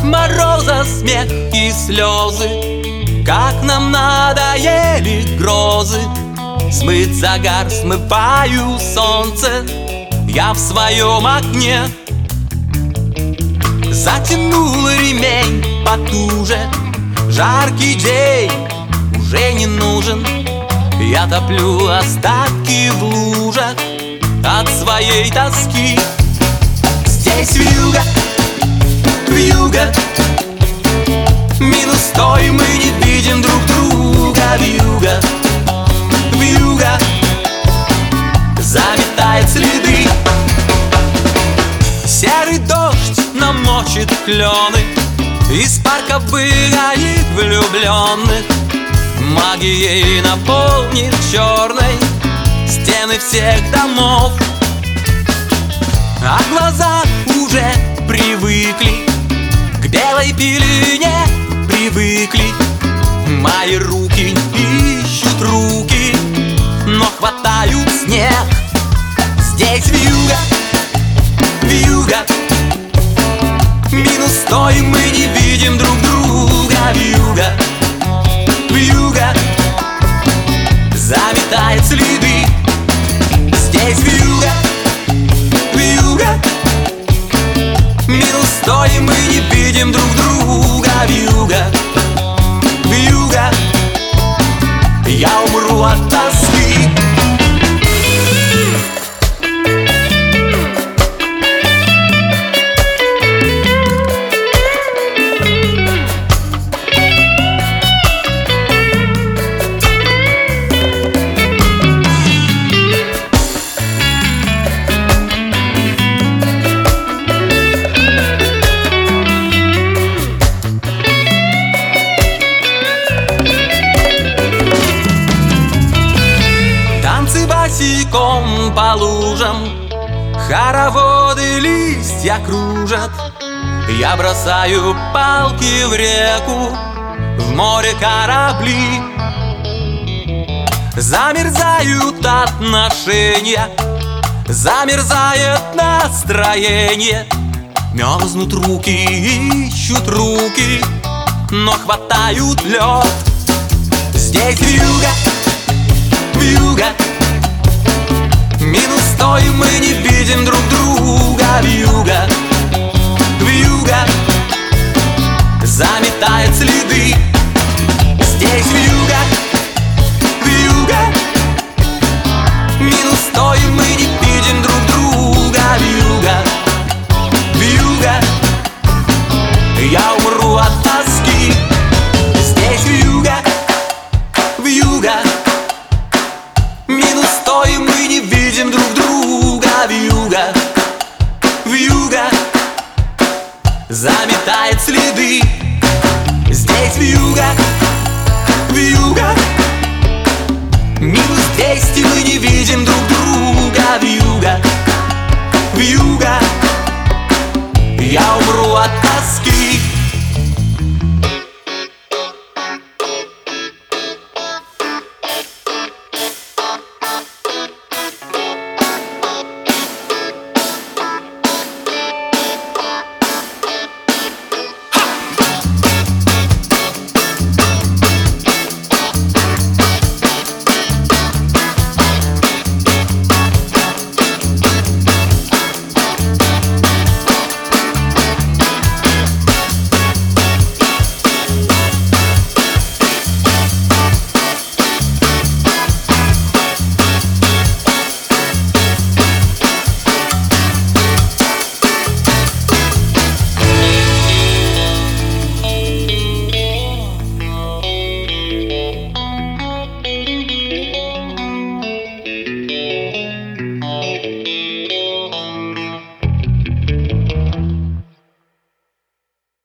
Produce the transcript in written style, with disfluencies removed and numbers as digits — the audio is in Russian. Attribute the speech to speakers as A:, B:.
A: мороза смех и слезы, как нам надоели грозы. Смыт загар, смываю солнце, я в своем окне. Затянул ремень потуже, жаркий день уже не нужен. Я топлю остатки в лужах от своей тоски. Здесь вьюга, вьюга, минус 100, и мы не видим друг друга. Вьюга, вьюга, заметает следы. Серый дождь намочит клены, из парка выгонит влюбленных. Магией наполнит черной стены всех домов. А глаза уже привыкли к белой пелене, привыкли. Мои руки ищут руки, но хватают снег. Здесь вьюга, вьюга, минус 100, и мы не видим друг друга. Вьюга, вьюга, заметает следы. Здесь вьюга, вьюга, минус 100, и мы не видим друг друга. Вьюга, вьюга, я умру от тоски. Босиком по лужам хороводы листья кружат. Я бросаю палки в реку, в море корабли. Замерзают отношения, замерзает настроение. Мерзнут руки, ищут руки, но хватают лед. Здесь вьюга, вьюга, минус 100, и мы не видим друг друга. Вьюга, вьюга, заметает следы. Здесь вьюга, вьюга, минус 100, и мы не видим друг друга. Вьюга, вьюга, я умру от тоски. Здесь вьюга, вьюга, минус 100, и мы не видим друг друга. Вьюга, вьюга, заметает